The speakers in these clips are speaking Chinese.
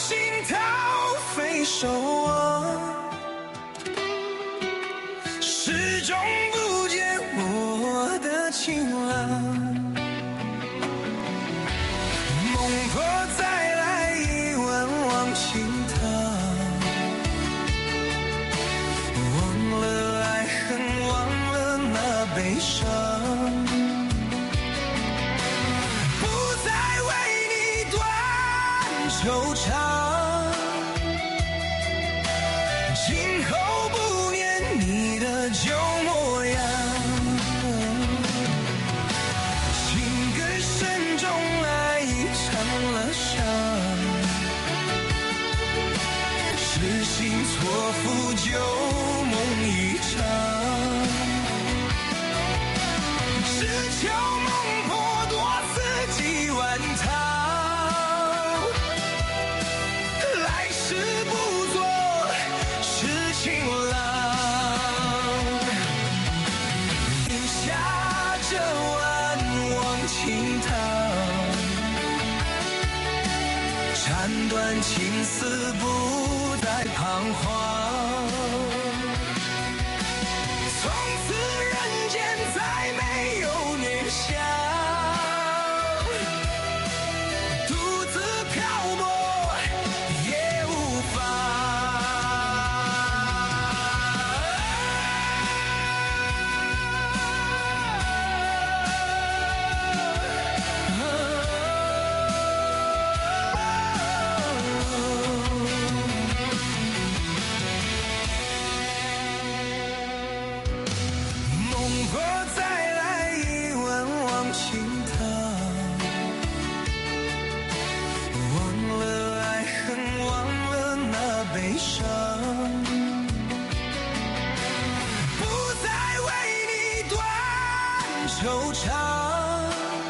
心掏肺手啊，始终不见我的情郎。孟婆再来一碗忘情汤，忘了爱恨，忘了那悲伤，不再为你断惆怅，今后不念你的旧模样。情根深中爱已成了伤，痴心错付旧梦一场。只求孟婆多赐几碗汤，来世不做痴情郎。饮下这碗忘情汤，斩断情丝不再彷徨。从此人间再没有女香，独自漂泊也无妨。孟婆再来一碗忘情汤，忘了爱恨，忘了那悲伤，不再为你断惆怅，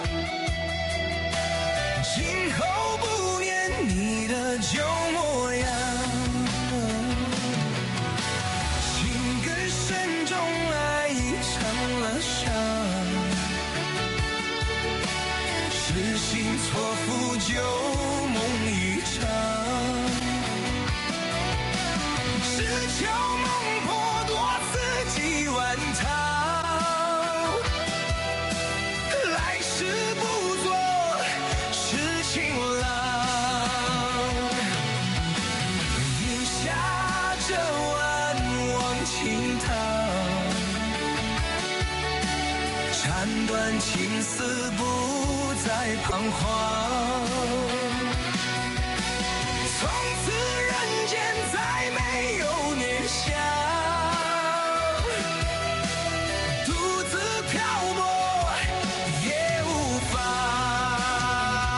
今后不念你的旧模样。情根深中爱已成了伤，痴心错付旧梦一场。只求孟婆多赐几碗汤，来世不做痴情郎。饮下这碗忘情汤，斩断情丝不再彷徨。从此人间再没有女香，独自漂泊也无妨。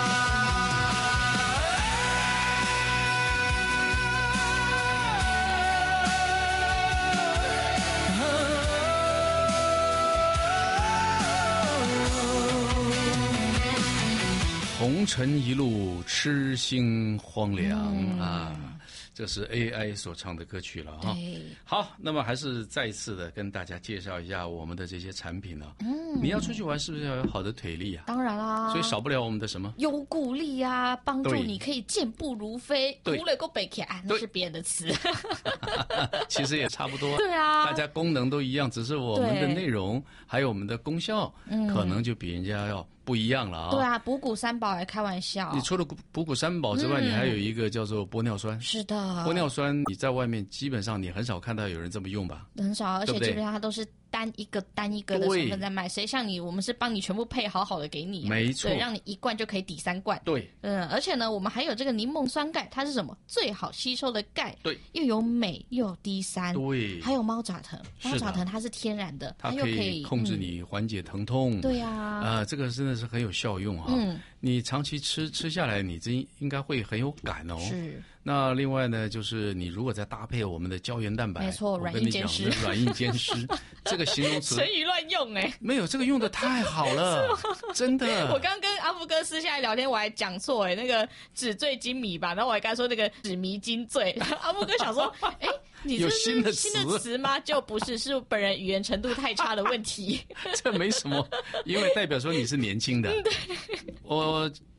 红尘一路痴心荒凉啊，这是 AI 所唱的歌曲了哈。好，那么还是再一次的跟大家介绍一下我们的这些产品呢。你要出去玩是不是要有好的腿力啊？ 当然啦， 所以少不了我们的什么有鼓励啊，帮助对你可以健步如飞。 对鼓了个背起来，那是别人的词。 其实也差不多。 对啊大家功能都一样，只是我们的对内容还有我们的功效，可能就比人家要不一样了啊。 对啊，补骨三宝还开玩笑。 你除了补骨三宝之外，你还有一个叫做玻尿酸。 是的， 玻尿酸你在外面基本上你很少看到有人这么用吧？ 很少，而且对不对基本上它都是单一个的成分在卖。谁像你，我们是帮你全部配好好的给你、啊， 没错对，让你一罐就可以抵3罐。 对， 而且呢，我们还有这个柠檬酸钙，它是什么？最好吸收的钙， 对， 又有镁又有 D3， 对， 还有猫爪藤， 是的猫爪藤它是天然的， 它又可以控制你缓解疼痛。 对啊， 这个真的是很有效用哈。你长期吃下来，你这应该会很有感哦。 是。 那另外呢，就是你如果再搭配我们的胶原蛋白， 没错，软硬兼施， 软硬兼施，这个形容词成语乱用哎， 没有这个用的太好了，真的。 我刚跟阿福哥私下聊天，我还讲错哎，那个纸醉金迷吧，然后我还跟他说那个纸迷金醉，阿福哥想说，哎。你这是新的词吗？就不是，是本人语言程度太差的问题。 这没什么，因为代表说你是年轻的。 对， 我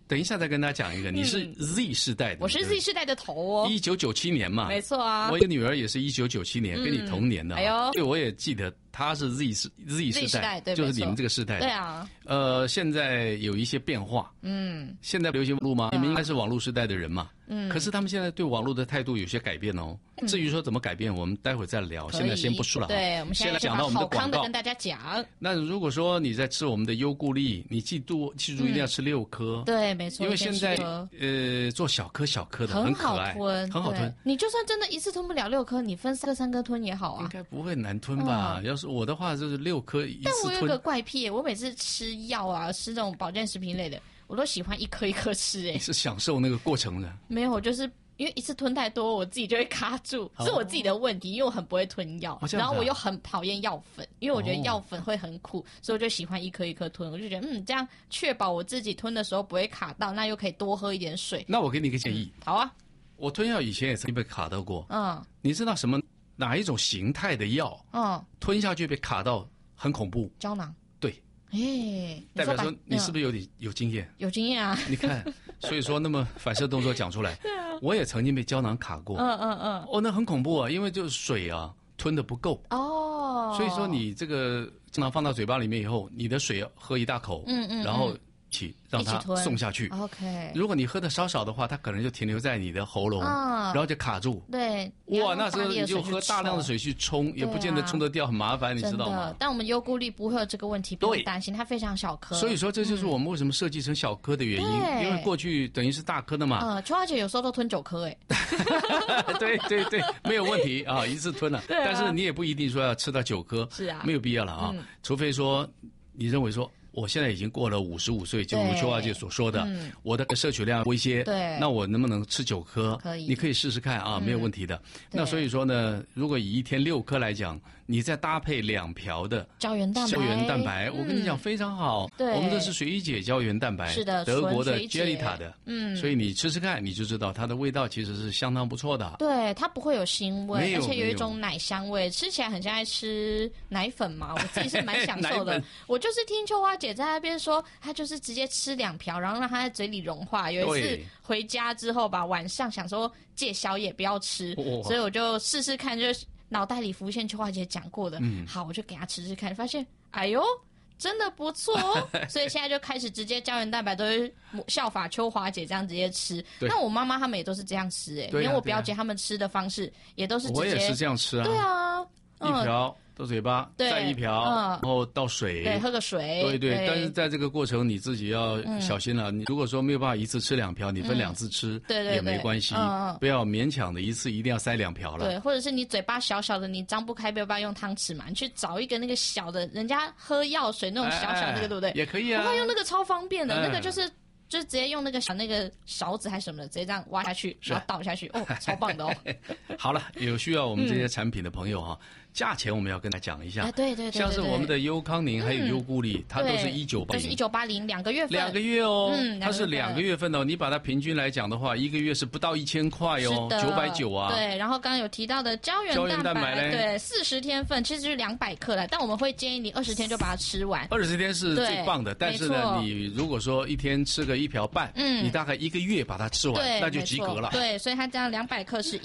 等一下再跟大家讲一个，你是 Z 世代的， 我是 Z 世代的头哦 ，1997年嘛， 没错啊， 我一个女儿也是1997年，跟你同年的，哎呦，对，我也记得她是 Z 世代， 对， 就是你们这个世代， 对啊， 现在有一些变化，现在流行网络吗？你们应该是网络时代的人嘛，可是他们现在对网络的态度有些改变哦。至于说怎么改变，我们待会再聊，现在先不说了。 对，我们现在讲到我们的广告， 跟大家讲。 那如果说你在吃我们的优固力，你记住一定要吃6颗。 对，没错。 因为现在做小颗的，很可爱，很好吞。 你就算真的一次吞不了6颗，你分3颗吞也好啊。 应该不会难吞吧？要是我的话，就是6颗一次吞。 但我有个怪癖，我每次吃药啊，吃这种保健食品类的，我都喜欢一颗一颗吃。你是享受那个过程的？ 没有，我就是因为一次吞太多，我自己就会卡住，是我自己的问题，因为我很不会吞药，然后我又很讨厌药粉，因为我觉得药粉会很苦，所以我就喜欢一颗一颗吞。我就觉得这样确保我自己吞的时候不会卡到，那又可以多喝一点水。 那我给你一个建议。 好啊。 我吞药以前也曾经被卡到过。你知道哪一种形态的药？吞下去被卡到很恐怖。 胶囊。 对。代表说你是不是有经验？ 有经验啊！ 你看，所以说那么反射动作讲出来，我也曾经被胶囊卡过。那很恐怖啊，因为就是水啊吞的不够哦，所以说你这个胶囊放到嘴巴里面以后，你的水喝一大口，然后让它送下去。 OK， 如果你喝的稍少的话，它可能就停留在你的喉咙，然后就卡住。 对， 哇，那时候你就喝大量的水去冲，也不见得冲得掉，很麻烦，你知道吗？ 但我们优固力不会有这个问题，不用担心，它非常小颗。 所以说这就是我们为什么设计成小颗的原因，因为过去等于是大颗的嘛。 秋华姐有时候都吞9颗对，没有问题啊，一次吞了。但是你也不一定说要吃到9颗， 是啊， 没有必要了啊，除非说你认为说。我现在已经过了55岁，就如秋华姐所说的，我的摄取量多一些，那我能不能吃9颗？ 可以， 你可以试试看啊，没有问题的。那所以说呢，如果以一天6颗来讲，你再搭配2瓢的胶原蛋白， 我跟你讲非常好。我们这是水解胶原蛋白， 是的， 德国的 Gelita 的，所以你吃吃看，你就知道它的味道其实是相当不错的。 对，它不会有腥味，而且有一种奶香味，吃起来很像在吃奶粉嘛。我自己是蛮享受的。我就是听秋花姐在那边说，她就是直接吃2瓢，然后让它在嘴里融化。有一次回家之后吧，晚上想说戒宵夜不要吃，所以我就试试看，就是脑袋里浮现秋华姐讲过的，好，我就给她吃吃看，发现哎呦真的不错哦，所以现在就开始直接胶原蛋白都是效法秋华姐这样直接吃。那我妈妈他们也都是这样吃连我表姐他们吃的方式也都是直接， 我也是这样吃啊。 对啊， 一瓢到嘴巴，再一瓢，然后倒水， 对，喝个水， 对。但是在这个过程你自己要小心了。你如果说没有办法一次吃2瓢，你分2次吃，对，也没关系，不要勉强的一次一定要塞2瓢了。 对，或者是你嘴巴小小的，你张不开，没有办法用汤匙嘛，你去找一个那个小的，人家喝药水那种小小那个，对不对？ 也可以啊。 我用那个超方便的，那个就是直接用那个勺子还是什么的，直接这样挖下去，然后倒下去，超棒的哦。 好了，有需要我们这些产品的朋友价钱我们要跟他讲一下。 对， 像是我们的优康宁还有优固力，它都是1980， 都是1980 2个月份 ，2个月哦，它是2个月份哦。你把它平均来讲的话，1个月是不到1000块哦，990啊。 对，然后刚刚有提到的胶原蛋白，对，40天份其实就是200克了，但我们会建议你20天就把它吃完。 20天是最棒的，但是呢，你如果说一天吃个1瓢半，你大概1个月把它吃完，那就及格了。 对，所以它这样200克是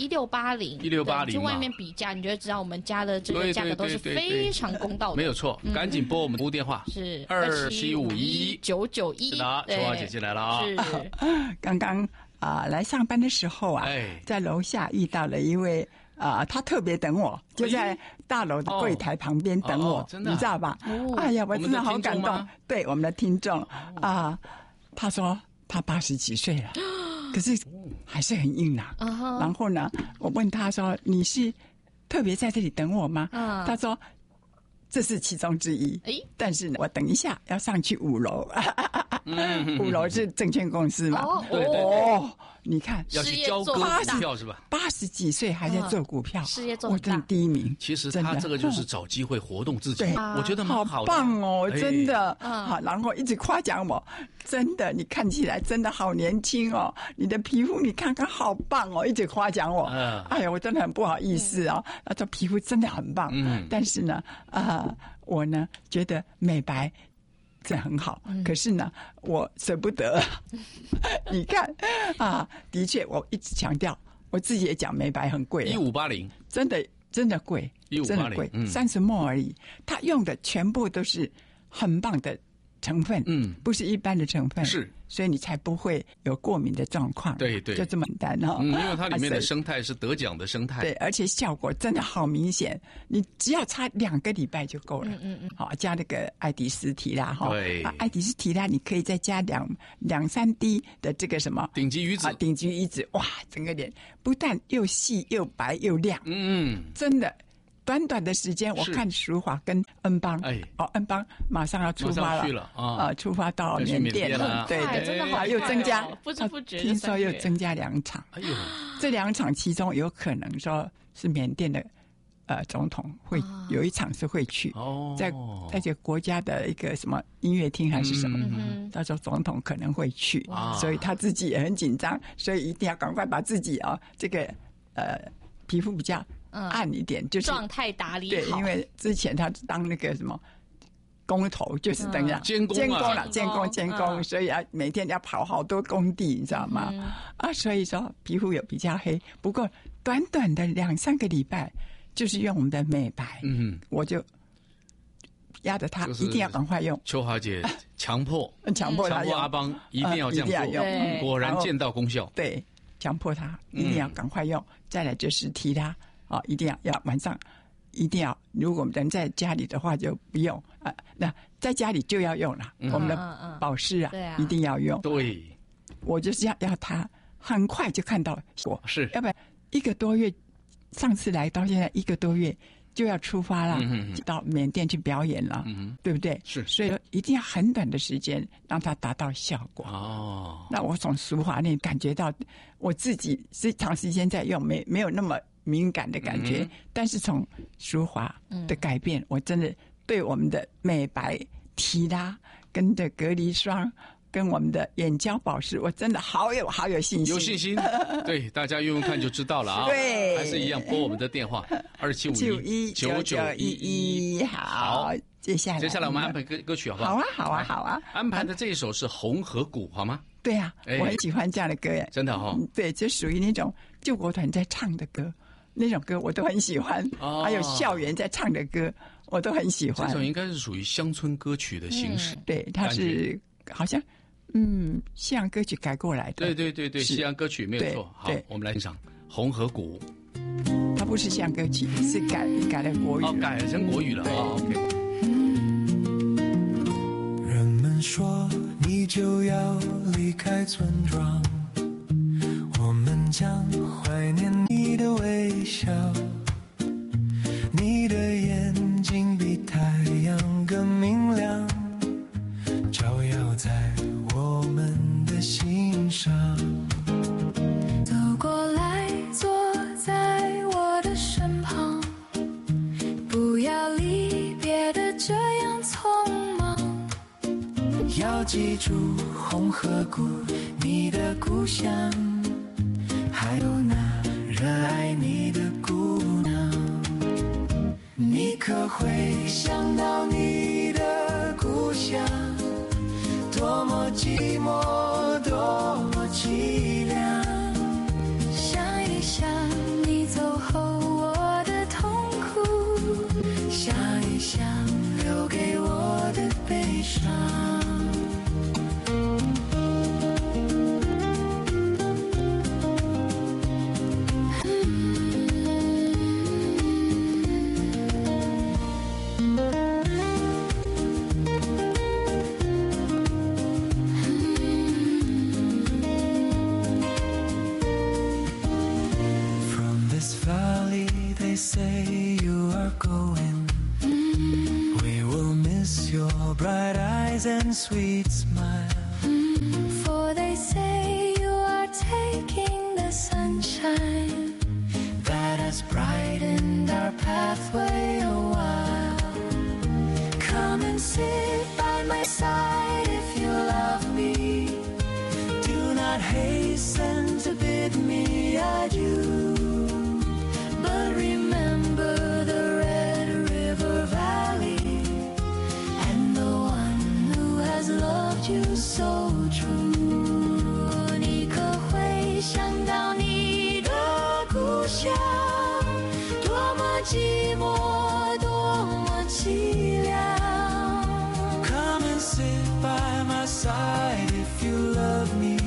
1680，去外面比价，你就会知道我们家的这个价格都是非常公道的， 没有错。赶紧拨我们服务电话， 是 275119911。是的，秋华姐姐来了啊！ 是刚刚来上班的时候在楼下遇到了一位他特别等我，就在大楼的柜台旁边等我，你知道吧？哎呀，我真的好感动。对，我们的听众他说他80几岁了，可是还是很硬朗。然后呢，我问他说：“你是特别在这里等我吗？”他说：“这是其中之一。但是呢，我等一下要上去5楼。5楼是证券公司嘛？你看， 要去交割股票是吧 ？80几岁还在做股票， 事业做很大， 我真的第1名。 其实他这个就是找机会活动自己，我觉得蛮好的， 好棒哦，真的。好，然后一直夸奖我，真的，你看起来真的好年轻哦，你的皮肤你看看好棒哦，一直夸奖我。哎呀，我真的很不好意思哦，他说皮肤真的很棒。但是呢，我呢觉得美白这很好。可是呢，我舍不得。你看啊，的确，我一直强调，我自己也讲美白很贵 ，1580， 真的贵，真的贵，30末而已。它用的全部都是很棒的成分，不是一般的成分， 是， 所以你才不会有过敏的状况。 对， 就这么简单哈。 因为它里面的生态是得奖的生态， 对，而且效果真的好明显，你只要擦2个礼拜就够了。好，加那个爱迪斯提拉哈， 对， 爱迪斯提拉你可以再加2-3滴的这个什么顶级鱼子， 顶级鱼子，哇，整个脸不但又细又白又亮，真的。短短的时间，我看淑华跟恩邦，恩邦马上要出发了，出发到缅甸了，对对， 真的好， 又增加， 不知不觉听说又增加2场，这2场其中有可能说是缅甸的总统会有1场是会去，在这个国家的一个什么音乐厅还是什么，到时候总统可能会去，所以他自己也很紧张，所以一定要赶快把自己这个皮肤比较暗一点，就是状态打理好。 对，因为之前他当那个什么工头，就是等于监工，所以每天要跑好多工地，你知道吗？所以说皮肤有比较黑。不过短短的2-3个礼拜，就是用我们的美白，我就压着他一定要赶快用。 秋华姐强迫他用， 阿邦一定要这样做，果然见到功效。 对，强迫他一定要赶快用。再来就是提他。一定要晚上一定要，如果人在家里的话就不用那在家里就要用了，我们的保湿一定要用。 对， 我就是要它很快就看到果， 是， 要不然1个多月，上次来到现在1个多月就要出发了，到缅甸去表演了，对不对？ 是， 所以一定要很短的时间让它达到效果。那我从淑华那感觉到，我自己是长时间在用，没有那么敏感的感觉，但是从淑华的改变，我真的对我们的美白提拉跟的隔离霜跟我们的眼胶保湿，我真的好有信心， 有信心。对，大家用用看就知道了啊。 对， 还是一样拨我们的电话27519911。 好，接下来我们安排歌曲好不好？ 好啊。 安排的这一首是《红河谷》，好吗？ 对啊，我很喜欢这样的歌耶， 真的哈。 对，就属于那种救国团在唱的歌。那种歌我都很喜欢，还有校园在唱的歌我都很喜欢。 这种应该是属于乡村歌曲的形式， 对，它是好像西洋歌曲改过来的。 对，西洋歌曲没有错。好，我们来欣赏《红河谷》。 它不是西洋歌曲，是改了国语， 改成国语了。OK。 人们说你就要离开村庄，我们将怀念你的微笑，你的眼睛比太阳更明亮，照耀在我们的心上。 走过来，坐在我的身旁，不要离别的这样匆忙。 要记住红河谷，你的故乡，还有那热爱你的姑娘。你可会想到你的故乡，多么寂寞，多么凄凉。 想一想你走后我的痛苦， 想一想留给我的悲伤。They say you are going, we will miss your bright eyes and sweet smile. For they say you are taking the sunshine that has brightened our pathway a while. Come and sit by my side if you love me. Do not hasten to bid me adieu.But remember the Red River Valley and the one who 乡，多么寂寞，多么凄凉。 Come and sit by my side if you love me.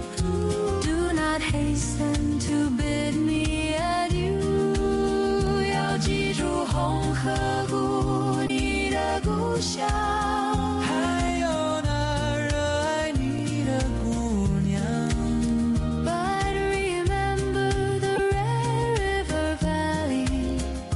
Do not hasten to bid me adieu. 要记住红河谷，你的故乡。 还有那热爱你的姑娘。 But remember the Red River Valley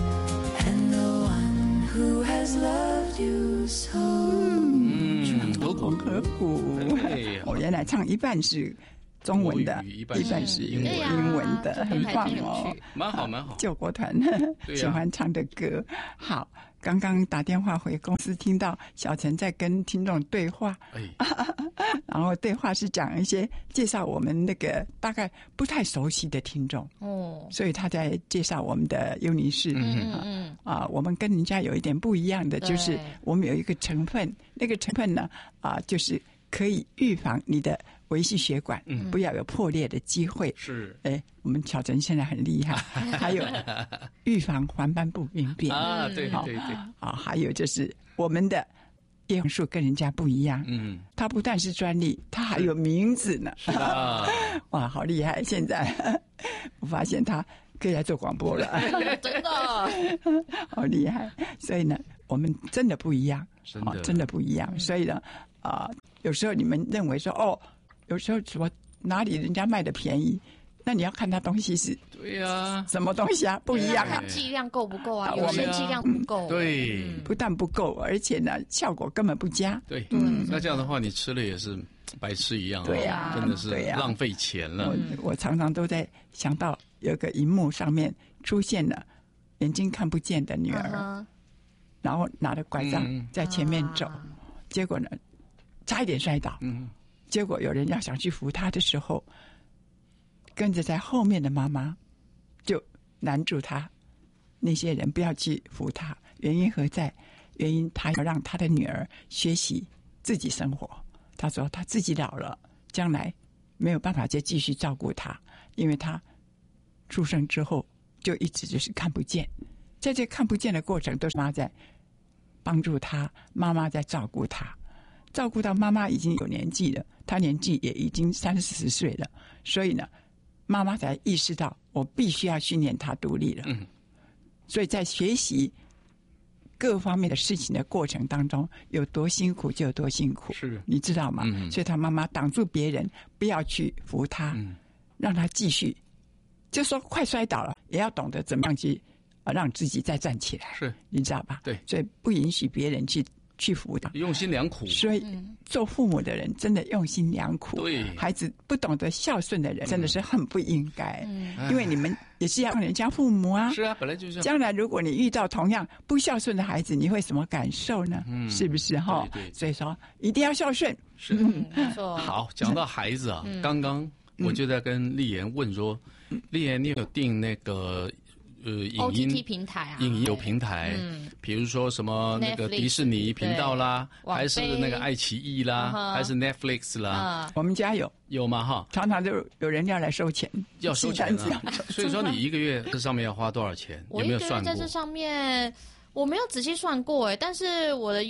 and the one who has loved you so. 红河谷，我原来唱一半是中文的，一半是英文的，很棒哦， 蛮好蛮好。 救国团喜欢唱的歌。好，刚刚打电话回公司，听到小陈在跟听众对话，然后对话是讲一些介绍我们那个大概不太熟悉的听众哦，所以他在介绍我们的尤尼士。我们跟人家有一点不一样的，就是我们有一个成分，那个成分呢就是可以预防你的微细血管不要有破裂的机会。 是， 我们小陈现在很厉害，还有预防黄斑部病变啊，对对对， 还有就是我们的叶黄素跟人家不一样，它不但是专利，它还有名字呢。 是的， 哇，好厉害！现在我发现它可以来做广播了， 真的， 好厉害！所以呢，我们真的不一样，真的不一样。所以呢，有时候你们认为说有时候什么哪里人家卖的便宜，那你要看它东西是对呀， 什么东西啊，不一样啊， 剂量够不够啊？有些剂量不够， 对， 不但不够，而且呢，效果根本不佳。 对，那这样的话，你吃了也是白吃一样， 对呀， 真的是浪费钱了。 我常常都在想到有个荧幕上面出现了眼睛看不见的女儿，然后拿着拐杖在前面走，结果呢，差一点摔倒。结果有人要想去扶她的时候，跟着在后面的妈妈就拦住她，那些人不要去扶她。原因何在？原因她要让她的女儿学习自己生活。她说她自己老了，将来没有办法再继续照顾她，因为她出生之后就一直就是看不见，在这看不见的过程都是妈在帮助她，妈妈在照顾她，照顾到妈妈已经有年纪了，她年纪也已经30-40岁了，所以呢，妈妈才意识到我必须要训练她独立了。所以在学习各方面的事情的过程当中，有多辛苦就有多辛苦， 是你知道吗？所以她妈妈挡住别人，不要去扶她，让她继续，就说快摔倒了，也要懂得怎么样去让自己再站起来， 是你知道吧？ 对， 所以不允许别人去扶他， 用心良苦。 所以做父母的人真的用心良苦。 对， 孩子不懂得孝顺的人真的是很不应该，因为你们也是要让人家父母啊。 是啊，本来就是。 将来如果你遇到同样不孝顺的孩子，你会什么感受呢？是不是哈？ 对， 所以说一定要孝顺。 是， 没错。 好，讲到孩子啊，刚刚我就在跟丽妍问说，丽妍，你有订那个？影音 OTT 平台啊， 影音有平台，比如说什么那个迪士尼频道啦，还是那个爱奇艺啦，还是 Netflix 啦， 我们家有吗？哈， 常常就有人要来收钱， 要收钱啊。所以说你一个月这上面要花多少钱？有没有算过？ 我一个月在这上面。我没有仔细算过但是我的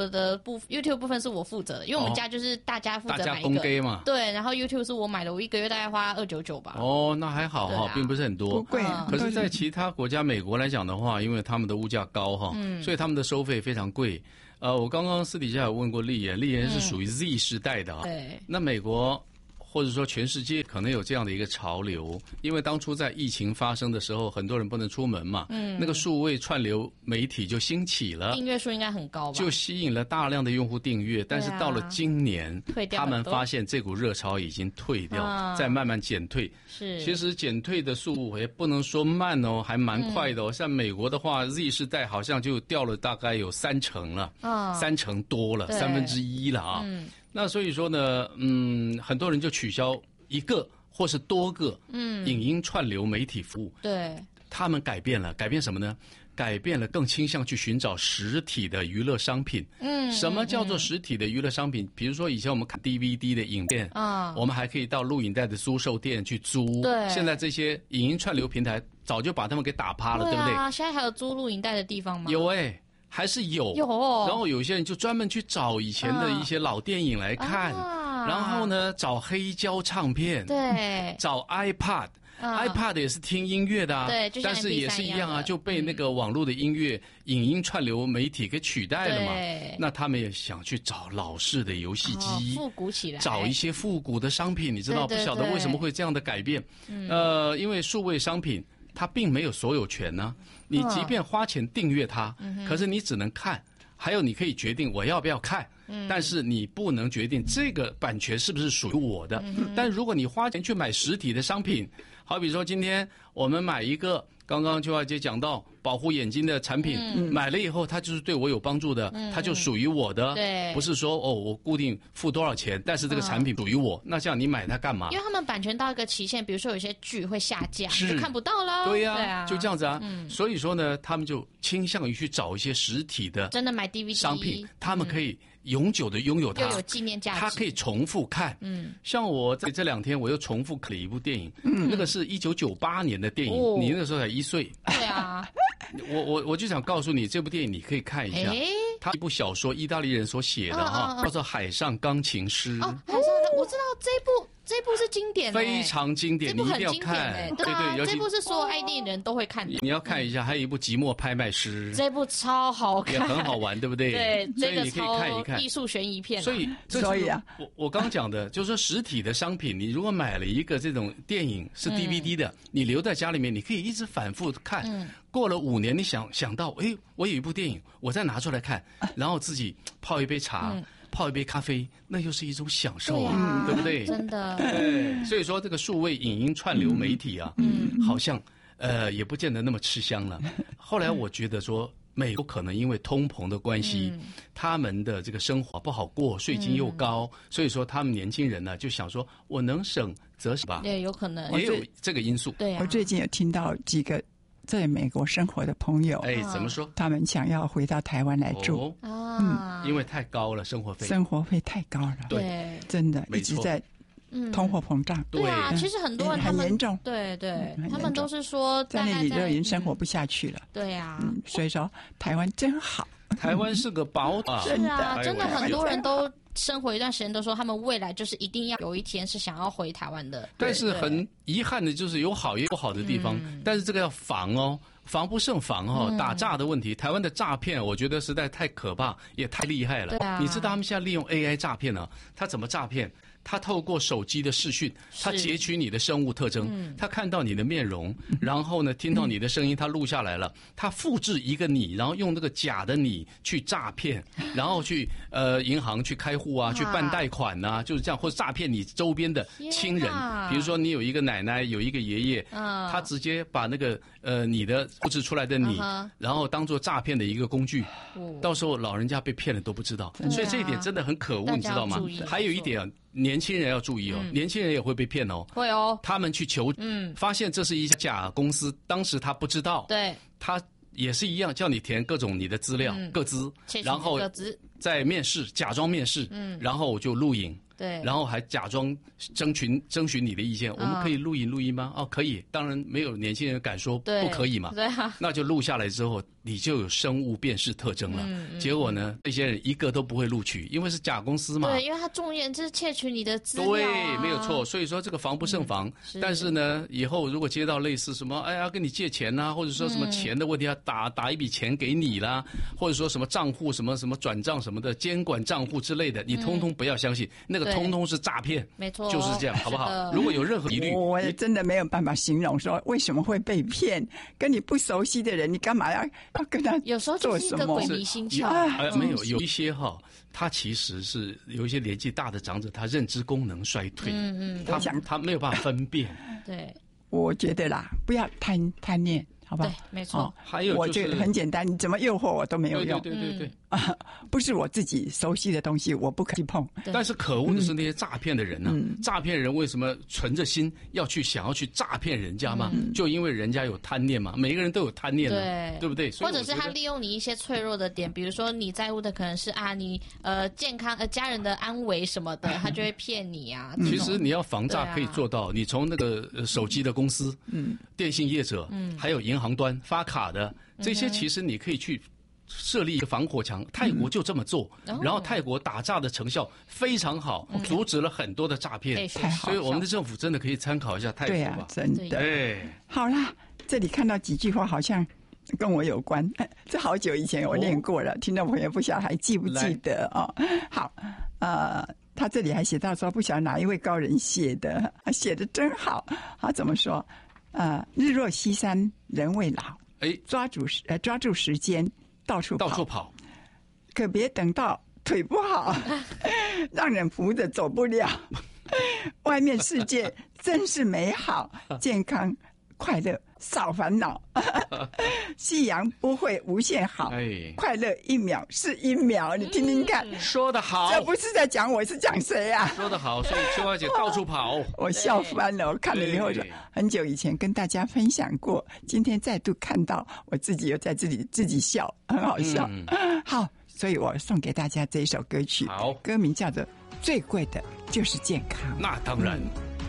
YouTube 部分是我负责的，因为我们家就是大家负责买一个， 大家公给嘛。 对，然后 YouTube 是我买的，我一个月大概花299吧。 那还好哈，并不是很多， 不贵。 可是，在其他国家，美国来讲的话，因为他们的物价高哈，所以他们的收费非常贵。我刚刚私底下有问过丽妍，丽妍是属于 Z 世代的啊。 对。 那美国或者说全世界可能有这样的一个潮流，因为当初在疫情发生的时候，很多人不能出门嘛，那个数位串流媒体就兴起了， 订阅数应该很高吧， 就吸引了大量的用户订阅。但是到了今年，他们发现这股热潮已经退掉，在慢慢减退。 是， 其实减退的速度也不能说慢哦，还蛮快的哦。像美国的话 ，Z 世代好像就掉了大概有30%了，30%多了，1/3了啊。那所以说呢，很多人就取消一个或是多个影音串流媒体服务。 对， 他们改变什么呢？改变了，更倾向去寻找实体的娱乐商品。什么叫做实体的娱乐商品？比如说以前我们看 DVD 的影片，我们还可以到录影带的租售店去租。 对， 现在这些影音串流平台早就把他们给打趴了，对不对？ 现在还有租录影带的地方吗？ 有还是有。然后有些人就专门去找以前的一些老电影来看，然后呢找黑胶唱片， 对， 找 iPad 也是听音乐的对， 但是也是一样啊，就被那个网络的音乐、影音串流媒体给取代了嘛。那他们也想去找老式的游戏机， 复古起来， 找一些复古的商品，你知道不晓得为什么会这样的改变？因为数位商品它并没有所有权呢。你即便花钱订阅它，可是你只能看，还有你可以决定我要不要看。但是你不能决定这个版权是不是属于我的。但如果你花钱去买实体的商品，好比说今天我们买一个，刚刚邱小姐讲到保护眼睛的产品，买了以后它就是对我有帮助的，它就属于我的。 对， 不是说我固定付多少钱，但是这个产品属于我，那这样你买它干嘛？ 因为他们版权到一个期限，比如说有些剧会下架，你就看不到了。 对呀，就这样子啊。所以说呢，他们就倾向于去找一些实体的， 真的买 DVD 商品，他们可以永久的拥有它， 又有纪念价值， 它可以重复看。像我在这2天我又重复看了一部电影，那个是1998年的电影，你那个时候才1岁。 对啊， 我就想告诉你，这部电影你可以看一下。它一部小说，意大利人所写的叫做《海上钢琴师》。 海上，我知道这部是经典， 非常经典，你一定要看。 对，这部是所有爱电影人都会看的。 你要看一下，还有一部《寂寞拍卖师》， 这部超好看， 也很好玩，对不对？ 对， 所以你可以看一看艺术悬疑片。 所以啊，我刚讲的就是说，实体的商品，你如果买了一个这种电影是 DVD 的，你留在家里面，你可以一直反复看。过了5年，你想到，我有一部电影，我再拿出来看，然后自己泡一杯茶。泡一杯咖啡，那又是一种享受啊，对不对？ 真的。 对，所以说这个数位影音串流媒体啊，好像也不见得那么吃香了。后来我觉得说，美国可能因为通膨的关系，他们的这个生活不好过，税金又高，所以说他们年轻人呢就想说，我能省则省吧。 对，有可能也有这个因素。 对啊， 我最近有听到几个在美国生活的朋友， 怎么说？ 他们想要回到台湾来住因为太高了，生活费太高了， 对， 真的一直在通货膨胀。 对啊，其实很多人很严重， 对，他们都是说在那里就已经生活不下去了。 对啊， 所以说台湾真好， 台湾是个宝岛。 是啊，真的很多人都生活一段时间都说他们未来就是一定要有一天是想要回台湾的。 但是很遗憾的就是有好也有不好的地方，但是这个要防哦。防不胜防打诈的问题，台湾的诈骗我觉得实在太可怕，也太厉害了。你知道他们现在利用 AI 诈骗呢？他怎么诈骗？他透过手机的视讯，他截取你的生物特征，他看到你的面容，然后呢听到你的声音，他录下来了，他复制一个你，然后用那个假的你去诈骗，然后去银行去开户啊，去办贷款啊，就是这样，或者诈骗你周边的亲人，比如说你有一个奶奶，有一个爷爷，他直接把那个你的复制出来的你，然后当做诈骗的一个工具，到时候老人家被骗了都不知道，所以这一点真的很可恶，你知道吗？还有一点年轻人要注意年轻人也会被骗哦。 会哦。 他们去求发现这是一家假公司，当时他不知道。 对。 他也是一样，叫你填各种你的资料、个资，然后在面试，假装面试，然后就录影。 对， 然后还假装征询你的意见，我们可以录音吗？可以，当然没有年轻人敢说不可以嘛。 对啊， 那就录下来之后，你就有生物辨识特征了。结果呢，这些人一个都不会录取，因为是假公司嘛。 对，因为他重点就是窃取你的资料。 对，没有错。所以说这个防不胜防。但是呢，以后如果接到类似什么，要跟你借钱呐，或者说什么钱的问题，要打一笔钱给你啦，或者说什么账户什么转账什么的监管账户之类的，你通通不要相信，那个通通是诈骗。 没错， 就是这样，好不好？如果有任何疑虑， 我也真的没有办法形容说为什么会被骗。跟你不熟悉的人，你干嘛要跟他有时候就是一个鬼迷心窍。 没有一些他其实是有一些年纪大的长者，他认知功能衰退，他没有办法分辨。 对， 我觉得啦，不要贪念。好吧， 对，没错。 还有我这个很简单，你怎么诱惑我都没有用。 对。 不是我自己熟悉的东西，我不可以碰。 但是可恶的是那些诈骗的人呢？诈骗人为什么存着心想要去诈骗人家嘛？就因为人家有贪念嘛，每一个人都有贪念的，对不对？ 或者是他利用你一些脆弱的点，比如说你在乎的可能是你健康家人的安危什么的，他就会骗你啊。 其实你要防诈可以做到，你从那个手机的公司、电信业者，还有银行端发卡的这些，其实你可以去设立一个防火墙。泰国就这么做，然后泰国打诈的成效非常好，阻止了很多的诈骗。所以我们的政府真的可以参考一下泰国吧。 真的。好啦，这里看到几句话好像跟我有关，这好久以前我念过了，听众朋友不晓得还记不记得哦。好，他这里还写到说，不晓得哪一位高人写的，写的真好。他怎么说？日落西山人未老，抓住时间到处跑，可别等到腿不好，让人扶着走不了。外面世界真是美好，健康快乐少烦恼。夕阳不会无限好，快乐一秒是一秒。你听听看， 说得好。 这不是在讲我，是讲谁啊？ 说得好。所以秋华姐到处跑， 我笑翻了。我看了以后，很久以前跟大家分享过，今天再度看到，我自己又在这里自己笑，很好笑。好，所以我送给大家这一首歌曲， 好， 歌名叫做《最贵的就是健康》。 那当然。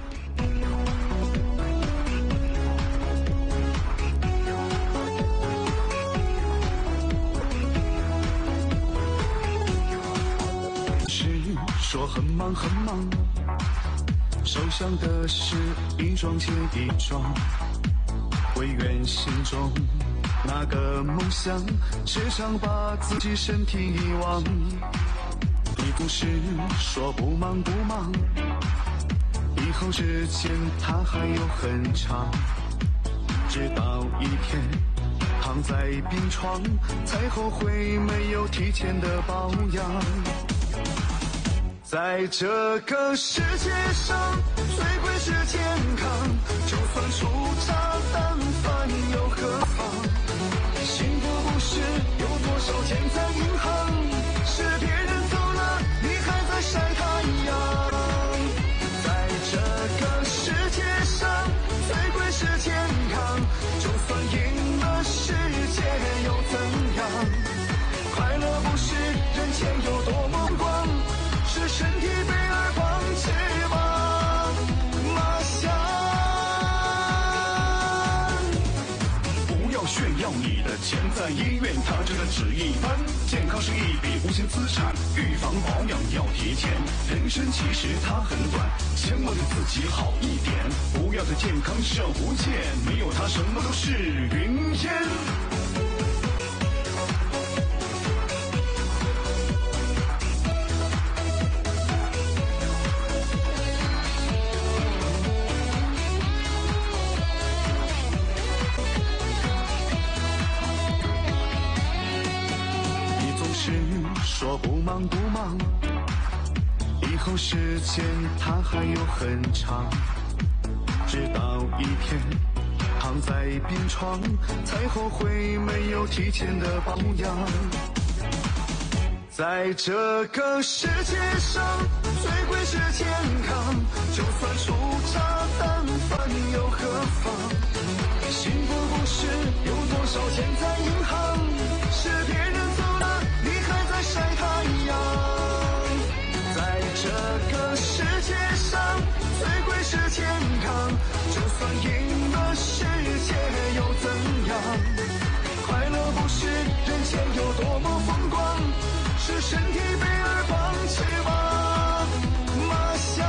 说很忙很忙，手上的事一桩接一桩，唯愿心中那个梦想，时常把自己身体遗忘。你不是说不忙不忙，以后时间它还有很长，直到一天躺在病床，才后悔没有提前的保养。在这个世界上，最贵是健康，就算出炸弹饭又何妨？幸福不是有多少钱在银行，是别人走了，你还在晒太阳。在这个世界上，最贵是健康，就算赢了世界又怎样？快乐不是人前有多么光，是身体被耳光翅膀麻香。不要炫耀你的钱在医院，它真的只一般。健康是一笔无形资产，预防保养要提前。人生其实它很短，千万对自己好一点，不要对健康视而不见，没有它什么都是云烟。说不忙不忙，以后时间它还有很长，直到一天躺在病床，才后悔没有提前的保养。在这个世界上，最贵是健康，就算出炸弹饭又何妨？幸福不是有多少钱在银行，是别人走了，你还在晒太阳。在这个世界上，最贵是健康，就算赢了世界又怎样？快乐不是人前有多么风光，是身体被耳光翅膀麻香。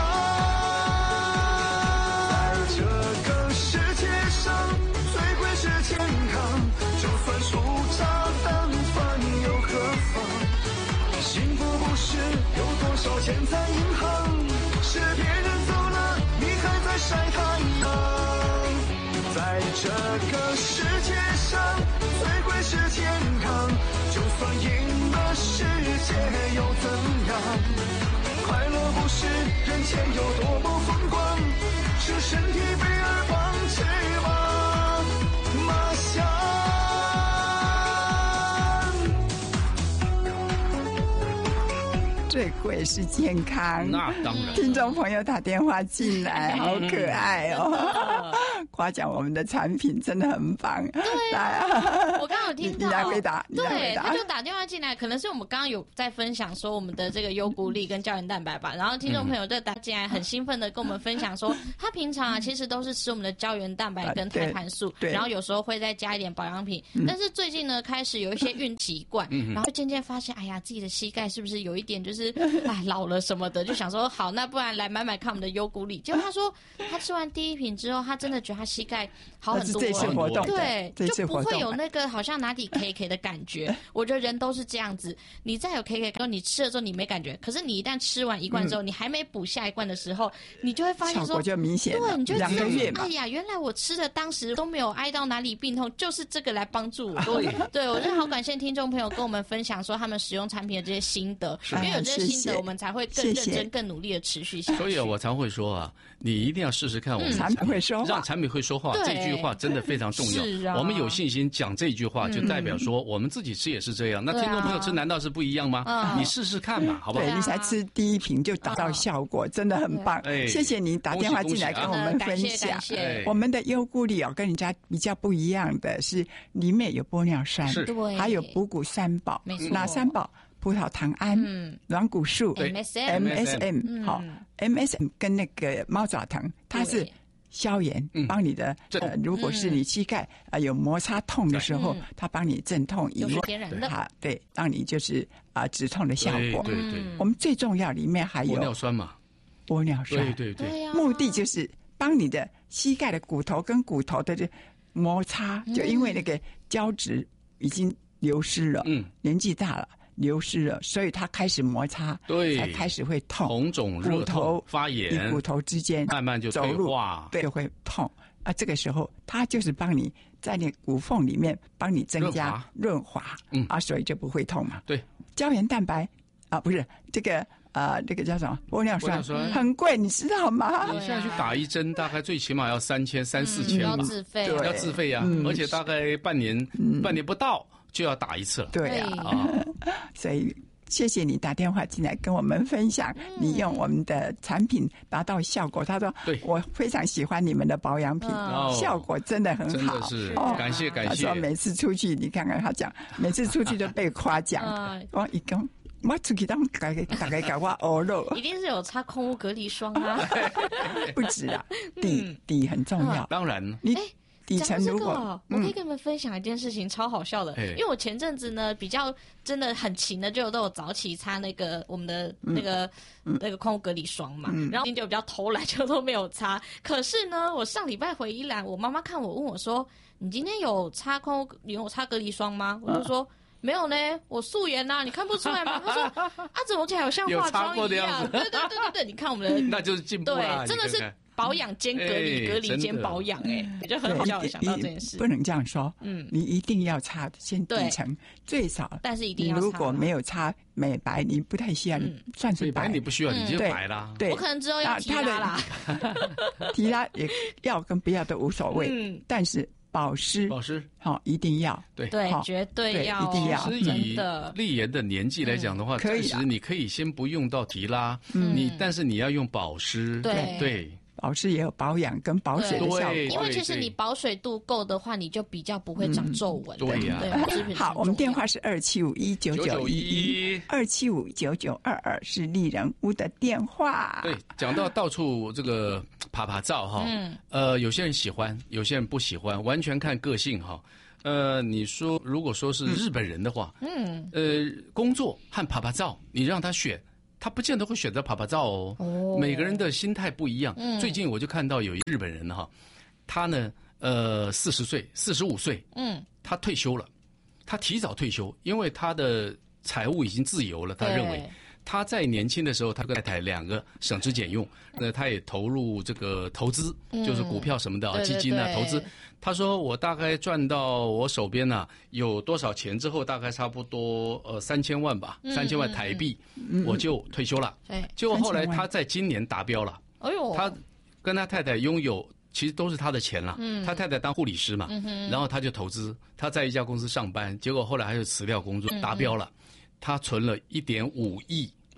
在这个世界上，最贵是健康，就算出炸弹饭又何妨？幸福不是有多少钱在银行，是别人走了，你还在晒太阳。在这个世界上，最贵是健康，就算赢了世界又怎样？快乐不是人前有多么风光，是身体被耳光翅膀麻香。 最贵是健康。 那当然， 听众朋友打电话进来，好可爱哦，夸奖我们的产品真的很棒。 对啊，我刚刚有听到， 你来回答， 对，他就打电话进来，可能是我们刚刚有在分享说我们的这个优谷粒跟胶原蛋白吧，然后听众朋友就打进来，很兴奋的跟我们分享说，他平常啊其实都是吃我们的胶原蛋白跟胎盘素，然后有时候会再加一点保养品，但是最近呢开始有一些运习惯，然后渐渐发现，哎呀，自己的膝盖是不是有一点就是老了什么的，就想说好，那不然来买看我们的优谷粒。结果他说他吃完第一瓶之后，他真的觉得他膝盖好很多， 这次活动对，就不会有那个好像哪里 K 的感觉。我觉得人都是这样子，你再有 K， 你吃了之后你没感觉，可是你一旦吃完一罐之后，你还没补下一罐的时候，你就会发现说效果就明显了， 对，你就会 2个月嘛。 哎呀，原来我吃的当时都没有挨到哪里病痛，就是这个来帮助我。对，我真的好感谢听众朋友跟我们分享说他们使用产品的这些心得，因为有这些心得，我们才会更认真、更努力的持续下去。 所以我常会说啊，你一定要试试看我们产品会说话， 让产品会说话，这句话真的非常重要。 是啊， 我们有信心讲这句话，就代表说我们自己吃也是这样。那听众朋友吃难道是不一样吗？你试试看嘛，好不好？ 对，你才吃第一瓶就达到效果，真的很棒。谢谢你打电话进来跟我们分享。我们的优谷粒跟人家比较不一样的是，里面有玻尿酸，还有补骨三宝。哪三宝？葡萄糖胺、软骨素、MSM。好 ，MSM 跟那个猫爪藤，它是消炎，帮你的如果是你膝盖有摩擦痛的时候，它帮你镇痛以外，对，让你就是止痛的效果。 对， 我们最重要里面还有玻尿酸嘛， 玻尿酸， 对， 目的就是帮你的膝盖的骨头跟骨头的摩擦，就因为那个胶质已经流失了，年纪大了。流失了，所以它开始摩擦， 对， 才开始会痛， 红肿、热痛、发炎， 你骨头之间慢慢就退化， 对，就会痛啊。这个时候，它就是帮你在那骨缝里面帮你增加润滑，所以就不会痛嘛。 对， 胶原蛋白不是这个这个叫什么玻尿酸，很贵，你知道吗？ 你现在去打一针，大概最起码要3000、4000吧， 要自费， 要自费呀，而且大概半年不到就要打一次了。 对啊，所以谢谢你打电话进来跟我们分享，你用我们的产品达到效果。他说：“我非常喜欢你们的保养品，效果真的很好。” 真的是感谢。 他说每次出去，你看看他讲，每次出去都被夸奖。我一讲。我出去当大概搞我欧肉， 一定是有擦空污隔离霜啊， 不止啊，底很重要。 当然， 你底层如果我可以跟你们分享一件事情，超好笑的。因为我前阵子呢比较真的很勤的，就都有早起擦那个我们的那个矿物隔离霜嘛，然后今天就比较偷懒，就都没有擦。可是呢，我上礼拜回宜兰，我妈妈看我问我说：“你今天有擦隔离霜吗？”我就说。没有呢，我素颜呐，你看不出来吗？他说怎么好像化妆一样？对，你看我们的那就是进步啦， 对，真的是保养兼隔离，隔离兼保养，我就很好笑想到这件事。 不能这样说，你一定要擦先底层，最少， 但是一定要擦。 你如果没有擦美白，你不太需要，你算是白， 你不需要，你就白啦。 对，我可能之后要提拉啦， 提拉也要跟不要都无所谓，但是。保湿好，一定要对，绝对要， 一定要。 其实以丽妍的年纪来讲的话，暂时你可以先不用到提拉，但是你要用保湿，对。 保湿也有保养跟保水的效果， 因为其实你保水度够的话，你就比较不会长皱纹。 对呀， 好， 我们电话是27519911，27599222是丽人屋的电话。 对，讲到处这个拍照哈，有些人喜欢，有些人不喜欢，完全看个性哈。你说如果说是日本人的话，工作和拍照，你让他选。他不见得会选择拍照哦，每个人的心态不一样。最近我就看到有一日本人哈，他呢40岁、45岁，他退休了，他提早退休，因为他的财务已经自由了，他认为。他在年轻的时候，他跟太太2个省吃俭用，他也投入这个投资，就是股票什么的基金啊，投资。他说我大概赚到我手边呢有多少钱之后，大概差不多3000万吧，3000万台币，我就退休了。结果后来他在今年达标了，他跟他太太拥有。其实都是他的钱啦，他太太当护理师嘛，然后他就投资，他在一家公司上班，结果后来他就辞掉工作，达标了，他存了1.5亿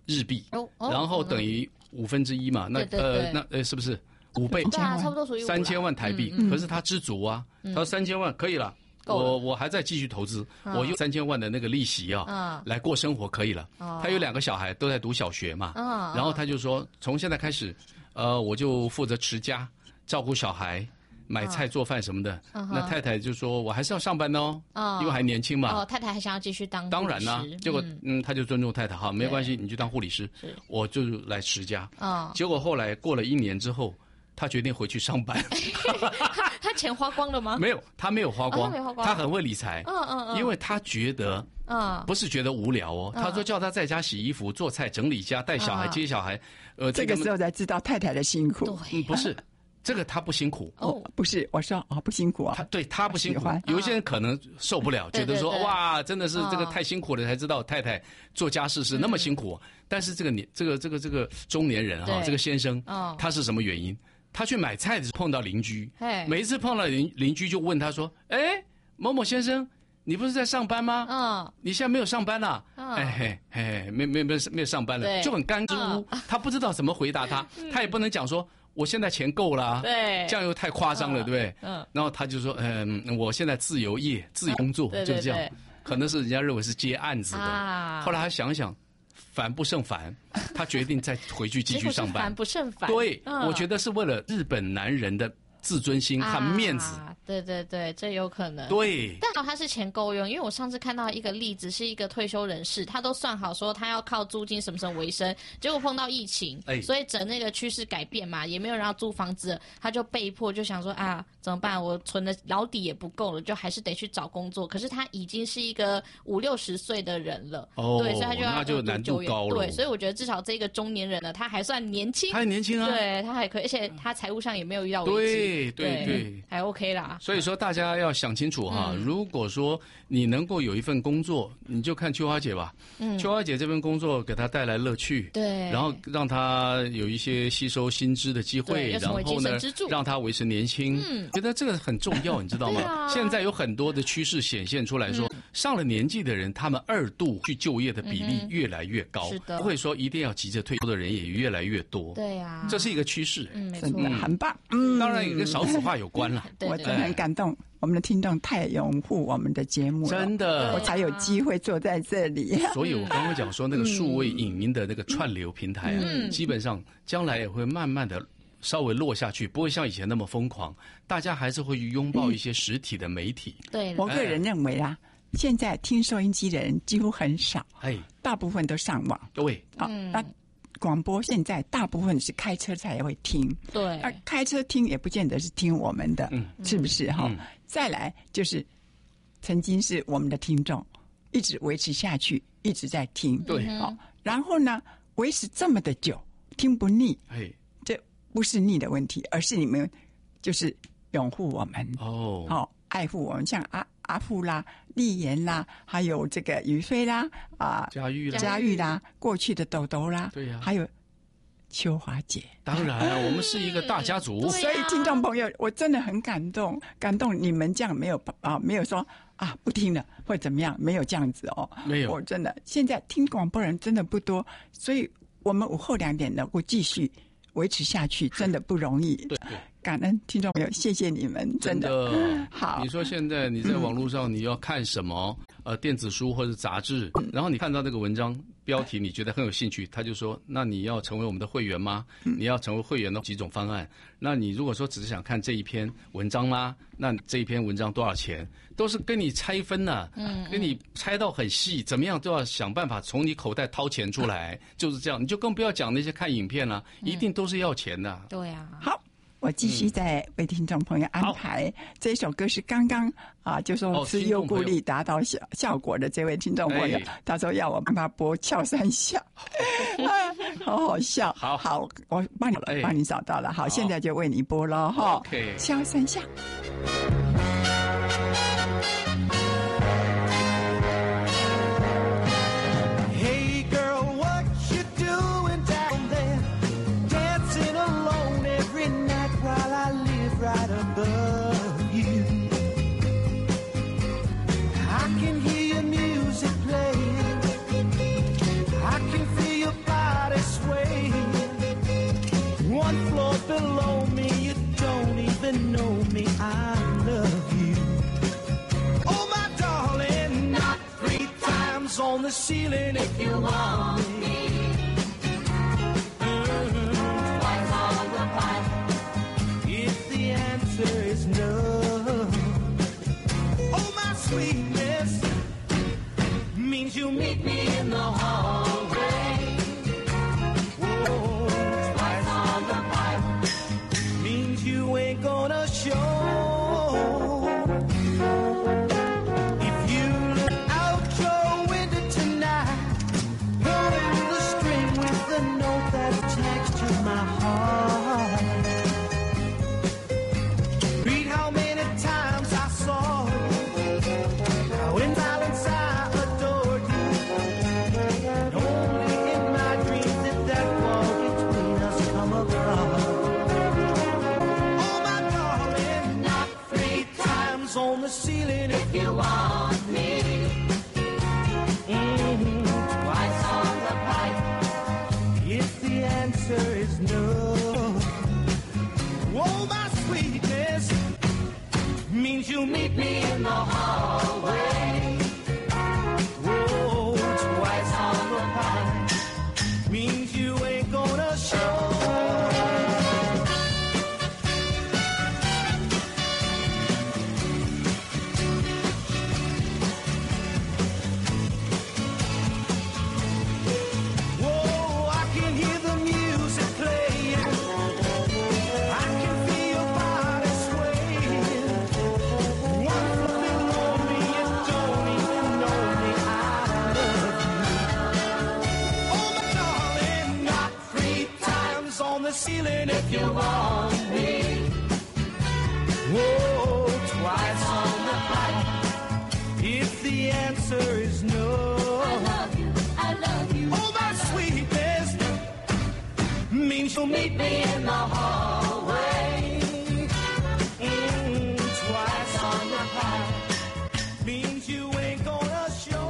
日币，然后等于1/5嘛，那是不是5倍？ 对啊，差不多属于 3000万台币。可是他知足啊，他说3000万可以了。我还在继续投资，我用3000万的那个利息来过生活可以了。他有2个小孩都在读小学嘛，然后他就说从现在开始，我就负责持家，照顾小孩，买菜做饭什么的。那太太就说我还是要上班哦，因为还年轻嘛。 太太还想要继续当护理师。 当然啦，结果他就尊重太太，好，没关系，你就当护理师，我就来持家。结果后来过了1年之后，他决定回去上班。 他钱花光了吗？ 没有，他没有花光，他很会理财。因为他觉得，不是觉得无聊哦。他说叫他在家洗衣服、做菜、整理家、带小孩、接小孩。 这个时候才知道太太的辛苦。 不是。这个他不辛苦不是我说不辛苦啊。 他不辛苦。有一些人可能受不了，觉得说哇，真的是这个太辛苦了，才知道太太做家事是那么辛苦。但是这个中年人这个先生，他是什么原因？他去买菜的时候碰到邻居，每一次碰到邻居就问他说：“哎，某某先生，你不是在上班吗？你现在没有上班啦？没有上班了，就很干支吾。他不知道怎么回答他，他也不能讲说我现在钱够了， 对， 这样又太夸张了，对不对？然后他就说，我现在自由业、自由工作，就是这样。可能是人家认为是接案子的，后来他想想。烦不胜烦，他决定再回去继续上班。 烦不胜烦， 对，我觉得是为了日本男人的自尊心和面子。 对，这有可能。 对， 但他是钱够用，因为我上次看到一个例子，是一个退休人士，他都算好说他要靠租金什么为生，结果碰到疫情，所以整那个趋势改变嘛，也没有人要租房子，他就被迫就想说怎么办？我存的老底也不够了，就还是得去找工作。可是他已经是一个50-60岁的人了，对，所以他就要那就难度高了。 对，所以我觉得至少这个中年人呢，他还算年轻， 他很年轻啊， 对他还可以，而且他财务上也没有遇到危机， 对， 还 OK 啦。 所以说大家要想清楚哈，如果说你能够有一份工作，你就看秋花姐吧。秋花姐这份工作给她带来乐趣， 对， 然后让她有一些吸收新知的机会，然后呢，让她维持年轻。觉得这个很重要，你知道吗？现在有很多的趋势显现出来说，上了年纪的人，他们2度去就业的比例越来越高，不会说一定要急着退休的人也越来越多。 对呀， 这是一个趋势， 真的很棒。 当然也跟少子化有关了。 我真的很感动，我们的听众太拥护我们的节目了， 真的， 我才有机会坐在这里。 所以我刚刚讲说，那个数位影音的那个串流平台基本上将来也会慢慢的稍微落下去，不会像以前那么疯狂，大家还是会拥抱一些实体的媒体。 对， 我个人认为现在听收音机的人几乎很少，大部分都上网。 对， 那广播现在大部分是开车才会听， 对， 开车听也不见得是听我们的，是不是再来就是曾经是我们的听众，一直维持下去，一直在听， 对， 然后呢，维持这么的久，听不腻，这不是腻的问题，而是你们就是拥护我们，爱护我们，像阿富啦、丽妍啦，还有这个于飞啦， 佳玉啦，过去的豆豆啦， 对呀， 还有秋华姐。 当然，我们是一个大家族， 所以听众朋友，我真的很感动，你们这样没有说不听了或怎么样，没有这样子没有， 我真的现在听广播人真的不多，所以我们午后2点能够继续维持下去，真的不容易。 对。 感恩听众朋友，谢谢你们，真的好。 你说现在你在网络上你要看什么电子书或者杂志，然后你看到这个文章标题，你觉得很有兴趣，他就说：那你要成为我们的会员吗？你要成为会员的几种方案。那你如果说只是想看这一篇文章吗？那这一篇文章多少钱？都是跟你拆分跟你拆到很细，怎么样都要想办法从你口袋掏钱出来，就是这样。你就更不要讲那些看影片了，一定都是要钱的。 对呀， 好。我继续再为听众朋友安排这首歌，是刚刚就说吃优固力达到效果的这位听众朋友，他说要我帮他播《俏三下》，好好笑。好，我帮你找到了。好，现在就为你播了哈。俏三下。 I can hear your music playing. I can feel your body the ceiling if you want me. Twice on the pipe if the answer is no. Oh, my sweetness means you meet me in the hallway. Oh, twice on the pipe means you ain't gonna show. If you look out your window tonight, holding the string with the note that's attached to my heart. Read how many times I saw you, how in silence I adored you. And only in my dreams did that wall between us come apart. Oh, my darling, knock 3 times on the ceiling if you want me. Twice on the pipe if the answer is no. Oh, my sweetness means you meet me in the hallway. Oh, twice on the pipe means you ain't gonna show. Whoa, I can hear the music playing. I can feel your body swaying. One flipping on me, you don't even know me. I love you. Oh, my darling, knock 3 times on the ceiling if you want me. Whoa, twice on the pipe if the answer is no. I love you. Oh, my sweetness means you'll meet me in the hallway. Twice on the pipe means you ain't gonna show.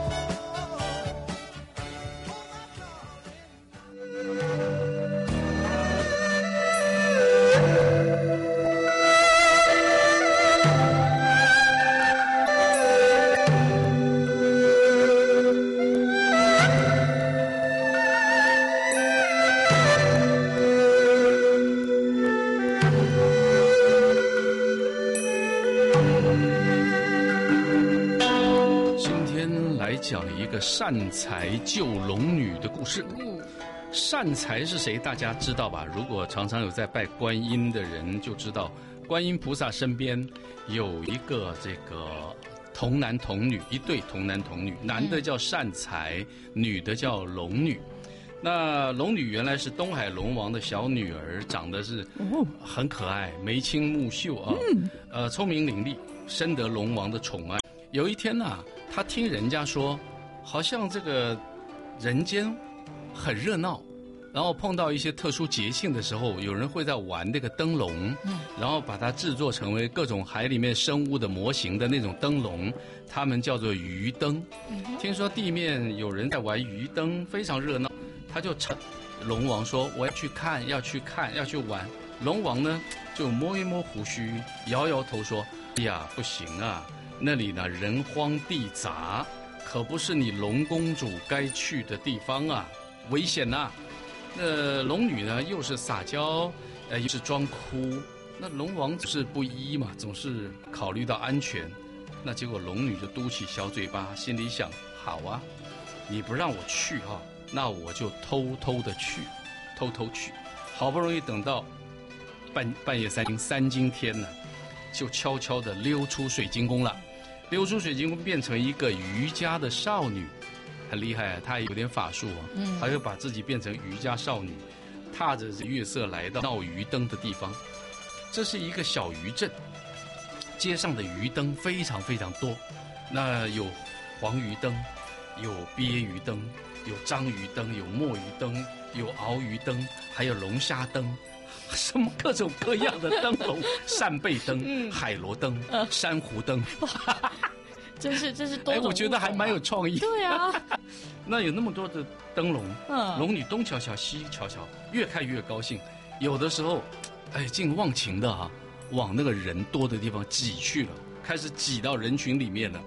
今天来讲一个善财救龙女的故事。善财是谁？大家知道吧？如果常常有在拜观音的人就知道，观音菩萨身边有一个这个童男童女，一对童男童女，男的叫善财，女的叫龙女。那龙女原来是东海龙王的小女儿，长得是很可爱，眉清目秀啊，聪明伶俐，深得龙王的宠爱。有一天呢，她听人家说，好像这个人间很热闹，然后碰到一些特殊节庆的时候，有人会在玩那个灯笼，然后把它制作成为各种海里面生物的模型的那种灯笼，他们叫做鱼灯。听说地面有人在玩鱼灯，非常热闹，他就趁龙王说我要去看，要去看，要去玩。龙王呢就摸一摸胡须，摇摇头说：“哎呀，不行啊，那里呢人荒地杂，可不是你龙公主该去的地方啊，危险呐！”那龙女呢又是撒娇，又是装哭。那龙王总是不依嘛，总是考虑到安全。那结果龙女就嘟起小嘴巴，心里想：好啊，你不让我去哈，那我就偷偷的去，偷偷去。好不容易等到半夜三更天呢，就悄悄地溜出水晶宫了。溜出水晶宫变成一个渔家的少女，很厉害啊，她有点法术啊，她就把自己变成渔家少女，踏着月色来到闹鱼灯的地方。这是一个小渔镇，街上的鱼灯非常非常多，那有黄鱼灯，有鳖鱼灯，有章鱼灯，有墨鱼灯，有鳌鱼灯，还有龙虾灯，什么各种各样的灯笼，扇贝灯、海螺灯、珊瑚灯， 这是多种。 我觉得还蛮有创意。 对啊， 那有那么多的灯笼，龙女东瞧瞧西瞧瞧，越看越高兴。有的时候，竟忘情的往那个人多的地方挤去了，开始挤到人群里面了。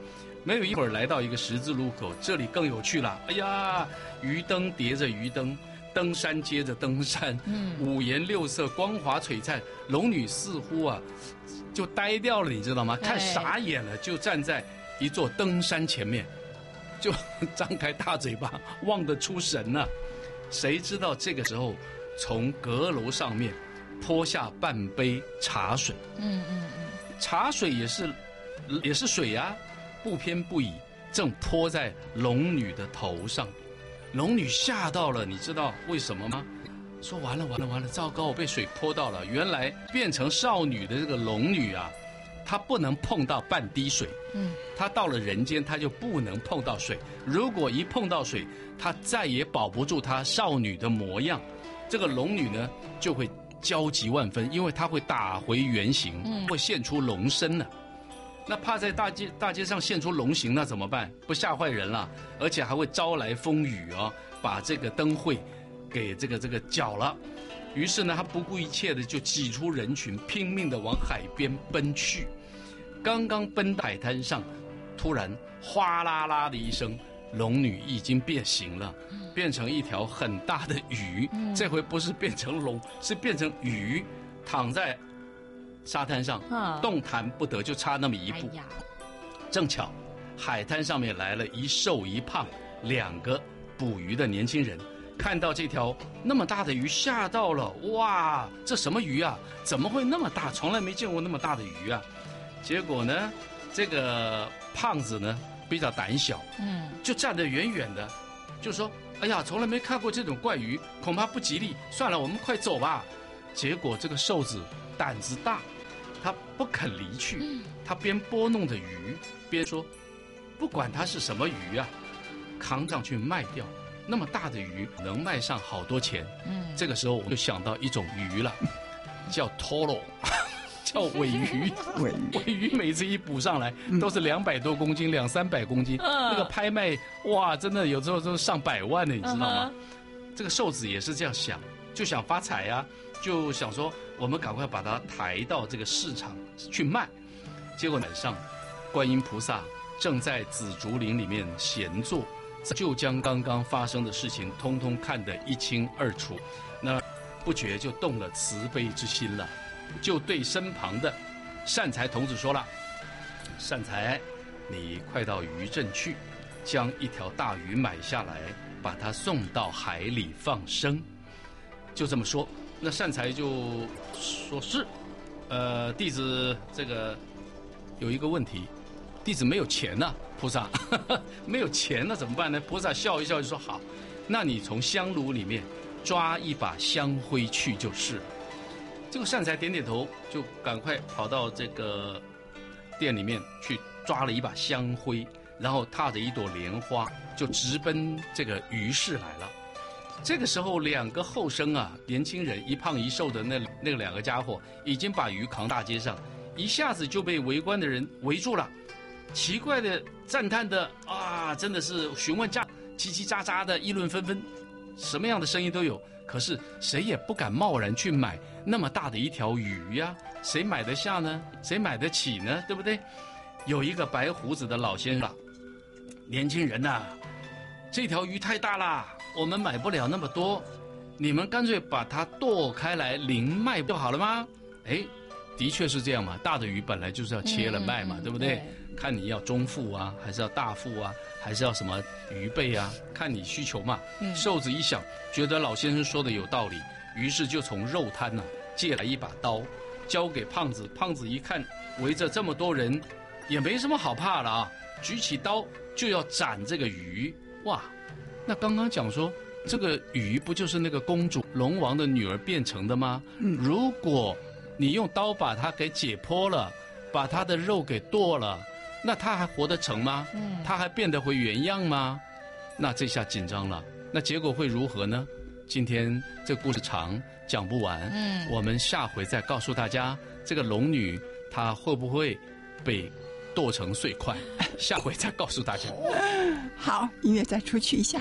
没有一会儿来到一个十字路口，这里更有趣了。哎呀，鱼灯叠着鱼灯，登山接着登山，五颜六色，光华璀璨。龙女似乎啊，就呆掉了，你知道吗？看傻眼了，就站在一座登山前面，就张开大嘴巴，望得出神了。谁知道这个时候，从阁楼上面泼下半杯茶水。茶水也是水啊。不偏不倚，正泼在龙女的头上。龙女吓到了，你知道为什么吗？说完了，糟糕，我被水泼到了。原来变成少女的这个龙女啊，她不能碰到半滴水。她到了人间，她就不能碰到水。如果一碰到水，她再也保不住她少女的模样。这个龙女呢，就会焦急万分，因为她会打回原形，会现出龙身呢。那怕在大街上现出龙形，那怎么办？不吓坏人了，而且还会招来风雨啊，把这个灯会给这个搅了。于是呢，他不顾一切的就挤出人群，拼命的往海边奔去。刚刚奔到海滩上，突然哗啦啦的一声，龙女已经变形了，变成一条很大的鱼。这回不是变成龙，是变成鱼，躺在沙滩上动弹不得，就差那么一步。正巧海滩上面来了一瘦一胖2个捕鱼的年轻人，看到这条那么大的鱼，吓到了。哇，这什么鱼啊？怎么会那么大？从来没见过那么大的鱼啊！结果呢，这个胖子呢比较胆小，就站得远远的，就说：“哎呀，从来没看过这种怪鱼，恐怕不吉利。算了，我们快走吧。”结果这个瘦子胆子大，他不肯离去，他边拨弄着鱼，边说：“不管它是什么鱼啊，扛上去卖掉，那么大的鱼能卖上好多钱。”这个时候我就想到一种鱼了，叫 toro， 叫尾鱼。尾鱼每次一捕上来都是200多公斤，200-300公斤，那个拍卖哇，真的有时候都上100万的，你知道吗？这个瘦子也是这样想，就想发财啊，就想说我们赶快把它抬到这个市场去卖。结果晚上，观音菩萨正在紫竹林里面闲坐，就将刚刚发生的事情通通看得一清二楚，那不觉就动了慈悲之心了，就对身旁的善财童子说了：“善财，你快到渔镇去，将一条大鱼买下来，把它送到海里放生。”就这么说，那善财就说是，弟子这个有一个问题，弟子没有钱呐，菩萨没有钱了怎么办呢？菩萨笑一笑就说：“好，那你从香炉里面抓一把香灰去就是了。”这个善财点点头，就赶快跑到这个店里面去抓了一把香灰，然后踏着一朵莲花，就直奔这个鱼市来了。这个时候，2个后生啊，年轻人一胖一瘦的那2个家伙，已经把鱼扛大街上，一下子就被围观的人围住了。奇怪的、赞叹的啊，真的是询问喳叽喳喳的议论纷纷，什么样的声音都有。可是谁也不敢贸然去买那么大的一条鱼呀，谁买得下呢？谁买得起呢？对不对？有一个白胡子的老先生，年轻人呐，这条鱼太大啦，我们买不了那么多，你们干脆把它剁开来零卖就好了吗？哎，的确是这样嘛，大的鱼本来就是要切了卖嘛，对不对？看你要中腹啊，还是要大腹啊，还是要什么鱼背啊，看你需求嘛。瘦子一想，觉得老先生说的有道理，于是就从肉摊借来一把刀，交给胖子。胖子一看围着这么多人，也没什么好怕的啊，举起刀就要斩这个鱼。哇，那刚刚讲说这个鱼不就是那个公主龙王的女儿变成的吗？如果你用刀把它给解剖了，把它的肉给剁了，那它还活得成吗？它还变得回原样吗？那这下紧张了，那结果会如何呢？今天这故事长，讲不完，我们下回再告诉大家，这个龙女她会不会被剁成碎块？下回再告诉大家。 好，音乐再出去一下。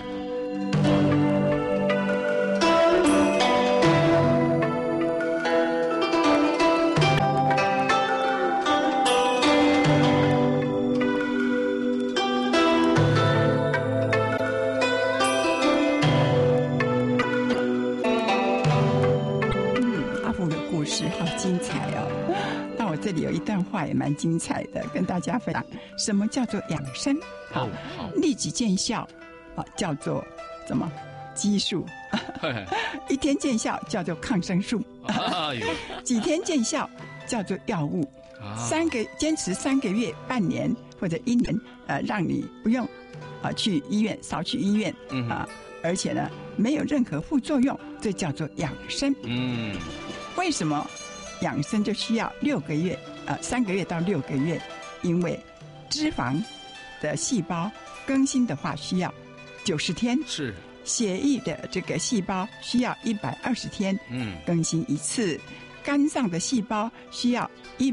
话也蛮精彩的，跟大家分享什么叫做养生。好，立即见效叫做什么？激素。一天见效叫做抗生素。几天见效叫做药物。坚持3个月、半年或者1年，让你不用去医院，少去医院而且呢没有任何副作用，这叫做养生。为什么养生就需要6个月？3个月到6个月，因为脂肪的细胞更新的话需要90天， 是血液的这个细胞需要120天更新一次，肝脏的细胞需要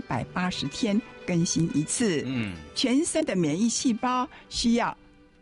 180天更新一次，全身的免疫细胞需要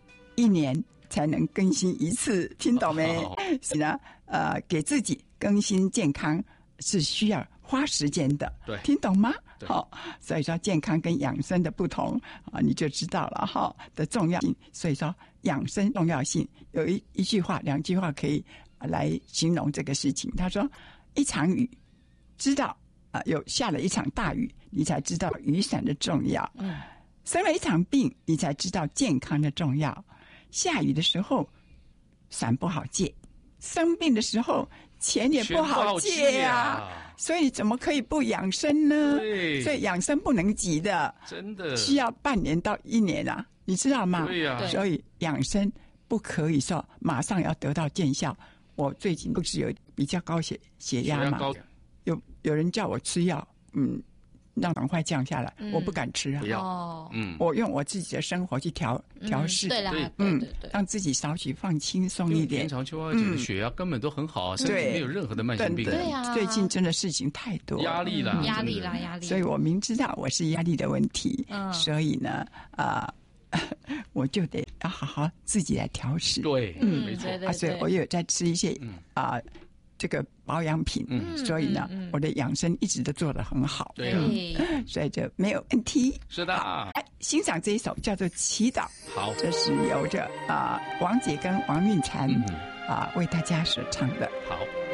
1年才能更新一次，听懂没？所以呢，给自己更新健康是需要花时间的， 对， 听懂吗？好，所以说健康跟养生的不同你就知道了的重要性。所以说养生重要性有一句话、2句话可以来形容这个事情。他说，一场雨知道有下了一场大雨，你才知道雨伞的重要。生了一场病，你才知道健康的重要。下雨的时候伞不好借，生病的时候钱也不好借所以怎么可以不养生呢？所以养生不能急的，真的需要半年到1年你知道吗？ 对呀， 所以养生不可以说马上要得到见效。我最近不是有比较高血压嘛，有人叫我吃药，让赶快降下来，我不敢吃我用我自己的生活去调试， 对啦， 让自己少许放轻松一点。 平常秋花姐的血压根本都很好身体没有任何的慢性病。 对啊， 最近真的事情太多， 压力啦， 所以我明知道我是压力的问题，所以呢，我就得要好好自己来调试。 对，没错。 所以我也有在吃一些这个保养品，所以呢，我的养生一直都做得很好， 对所以就没有问题。 是的， 欣赏这一首叫做《祈祷》， 好， 这是由着王杰跟王韵婵为大家所唱的。 好。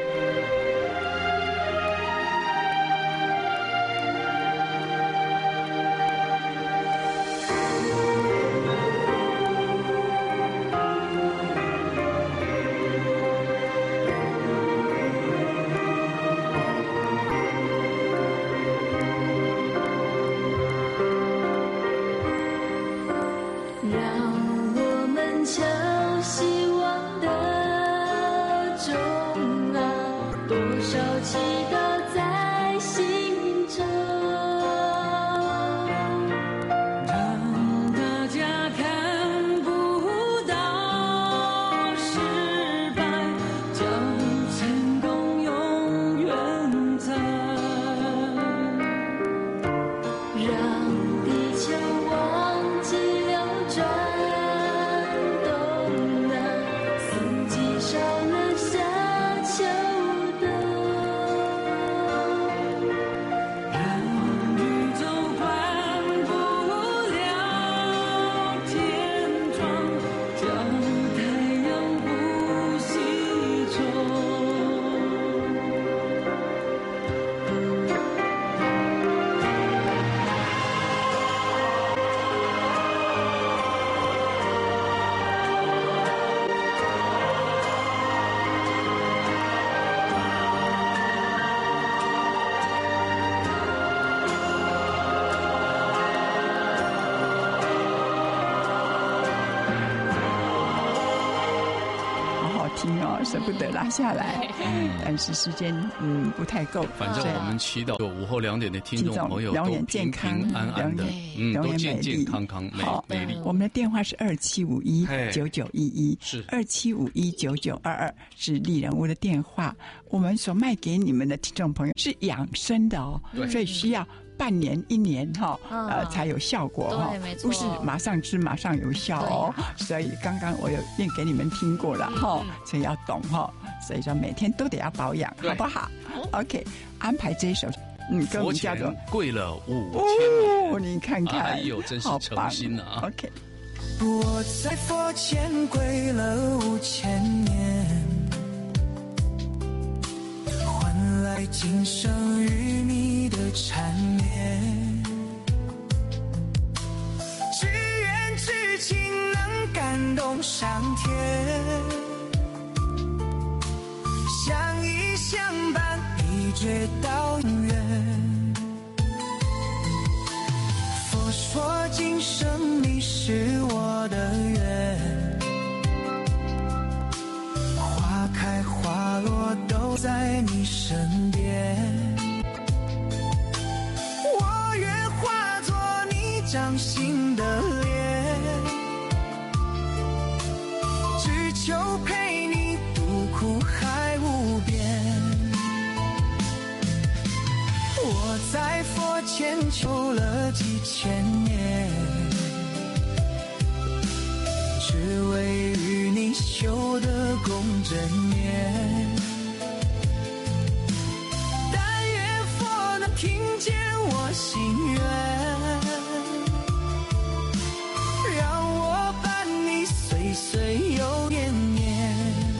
舍不得拉下来，但是时间不太够。 反正我们祈祷午后2点的听众朋友都平平安安的，都健健康康美丽。 我们的电话是27519911， 是 27519922，是丽人屋的电话。我们所卖给你们的听众朋友是养生的所以需要半年1年才有效果不是马上吃马上有效所以刚刚我有念给你们听过了所以要懂所以说每天都得要保养，好不好？OK， 安排这一首歌名叫做跪了5000年， 你看看， 哎呦，真是诚心啊 ！OK， 我在佛前跪了5000年，换来今生与你的缠绵。 上天，相依相伴，一直到永远。佛说今生你是我的缘，花开花落都在你身边。我愿化作你掌心的脸，只求陪你度苦海无边。我在佛前求了几千年，只为与你修得共枕眠。但愿佛能听见我心愿，让我伴你岁岁又年年。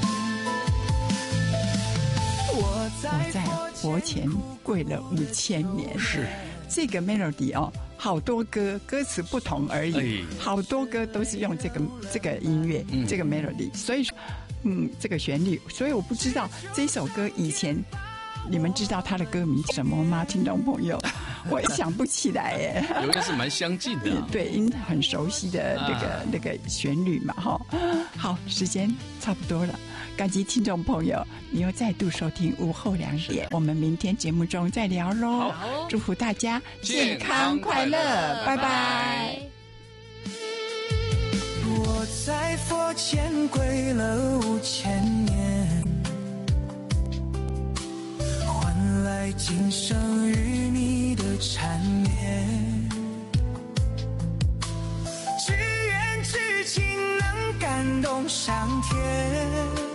我在佛前跪了5000年。 是这个 melody 哦，好多歌词不同而已，好多歌都是用这个音乐，这个 melody， 所以说这个旋律，所以我不知道这首歌以前你们知道它的歌名什么吗？听众朋友，我也想不起来耶。 有的是蛮相近的， 对，很熟悉的那个旋律嘛，哈。好，时间差不多了。感激听众朋友，你又再度收听午后2点，我们明天节目中再聊喽。祝福大家健康快乐，拜拜。 我在佛前跪了5000年，换来今生与你的缠绵。只愿至情能感动上天，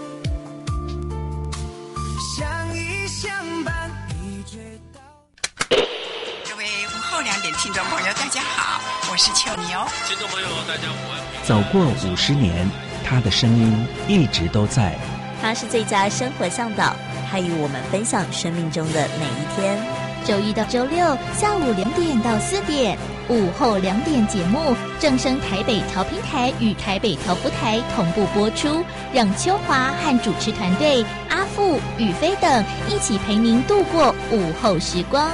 相依相伴，一直到。 各位午后2点听众朋友，大家好，我是秋妞。 听众朋友，大家午安。 走过50年，他的声音一直都在。 他是最佳生活向导，他与我们分享生命中的每一天。 周一到周六下午2点到4点，午后2点节目正声台北调频台与台北调福台同步播出，让秋华和主持团队阿富、宇飞等一起陪您度过午后时光。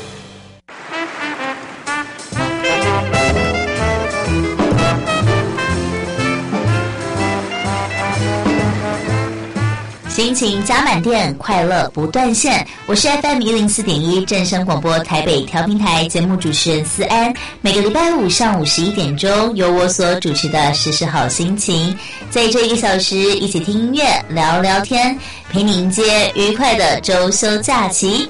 心情加满电，快乐不断线。我是 FM 104.1正声广播台北调频台节目主持人思安。每个礼拜五上午11点钟，由我所主持的时事好心情，在这1个小时一起听音乐、聊聊天，陪你迎接愉快的周休假期。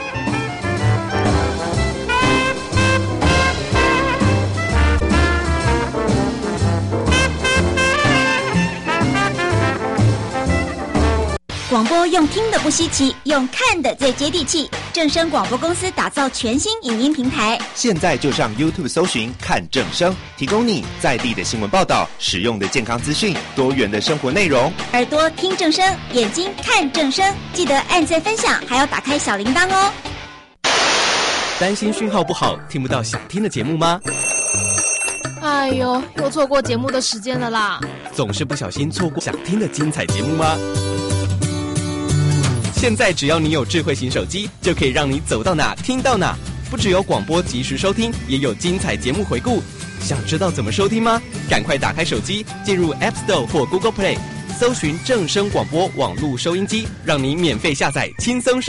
广播用听的不稀奇，用看的最接地气。正声广播公司打造全新影音平台， 现在就上 YouTube 搜寻看正声，提供你在地的新闻报道、实用的健康资讯、多元的生活内容。 耳朵听正声，眼睛看正声，记得按赞分享，还要打开小铃铛哦。 担心讯号不好，听不到想听的节目吗？ 哎呦，又错过节目的时间了啦！ 总是不小心错过想听的精彩节目吗？现在只要你有智慧型手机，就可以让你走到哪听到哪。不只有广播及时收听，也有精彩节目回顾。想知道怎么收听吗？赶快打开手机，进入 App Store 或 Google Play， 搜寻正声广播网络收音机，让你免费下载，轻松收